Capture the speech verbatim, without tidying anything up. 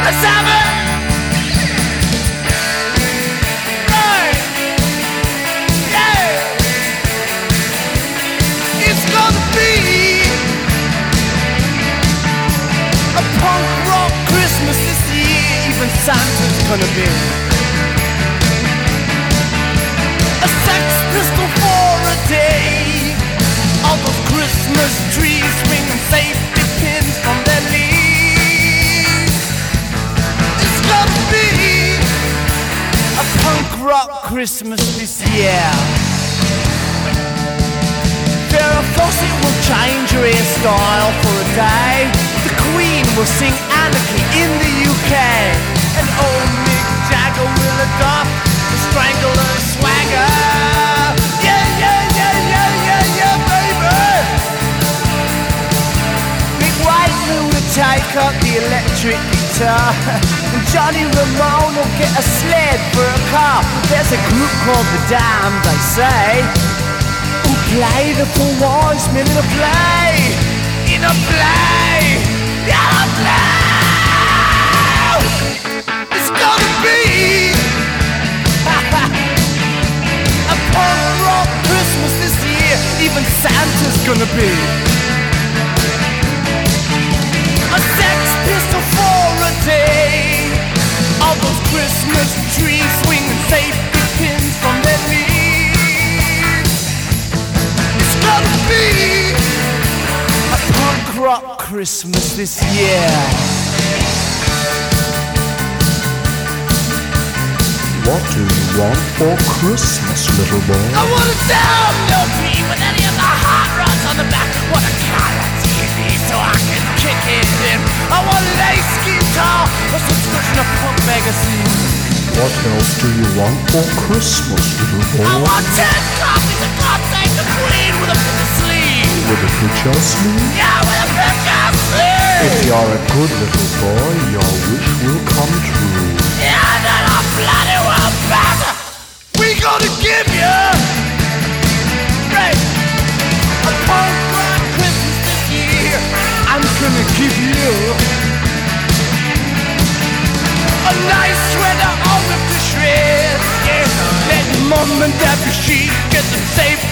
Let's have it. Right. Yeah. It's gonna be a punk rock Christmas this year. Even Santa's gonna be a Sex Pistol for a day. All those Christmas trees swinging safety pins from their leaves. It's gonna be a punk rock Christmas this year. Farrah Fawcett will change her hairstyle for a day. The Queen will sing Anarchy in the U K. And old Mick Jagger will adopt the Strangler swagger. Yeah, yeah, yeah, yeah, yeah, yeah, baby. Mick Wagner will take up the electric guitar. And Johnny Ramone will get a sled for a car. There's a group called The Damned, they say, who play the four wise men in a play. In a play. In a play. It's gonna be a punk rock Christmas this year. Even Santa's gonna be a Sex Pistol for a day. All those Christmas trees swinging safety pins from their leaves. It's gonna be a punk rock Christmas this year. What do you want for Christmas, little boy? I want a down no P with any of the hot rods on the back. Want a color T V so I can kick it in. I want an ace guitar, a subscription to Punk Magazine. What else do you want for Christmas, little boy? I want ten copies of God Save the Queen with a picture sleeve. With a picture sleeve? Yeah, with a picture sleeve. If you're a good little boy, your wish will come true. Yeah, then I bloody well better. We gonna give you right a punk rock Christmas this year. I'm gonna give you a nice sweater all with the shreds. Yeah, let mom and dad be chic, get them safe